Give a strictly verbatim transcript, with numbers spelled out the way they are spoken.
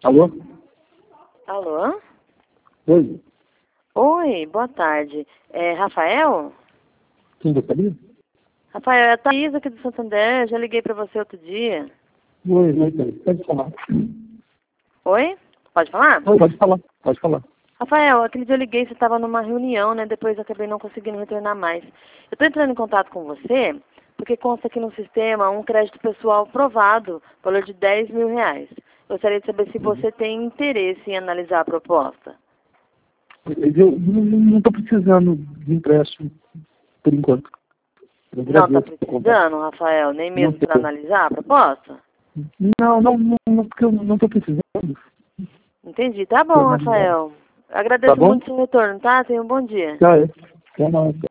Alô? Alô? Oi, Oi, boa tarde. É Rafael? quem gostaria? Rafael, é a Thaís aqui do Santander. Já liguei pra você outro dia. Oi, oi, oi, pode falar. Oi? Pode falar? Oi, pode falar, pode falar. Rafael, aquele dia eu liguei, você estava numa reunião, né? Depois eu acabei não conseguindo retornar mais. Eu estou entrando em contato com você porque consta aqui no sistema um crédito pessoal aprovado, valor de dez mil reais. Gostaria de saber se você tem interesse em analisar a proposta. Eu não estou precisando de empréstimo, por enquanto. Eu Não está agradeço o contato. precisando, Rafael, nem Não mesmo tô. para analisar a proposta? Não, não, não, não, porque eu não estou precisando. Entendi. Tá Tô bom, analisando. Rafael. Tá Agradeço bom? muito o seu retorno, tá? Tenha um bom dia. Tá, é. Até mais.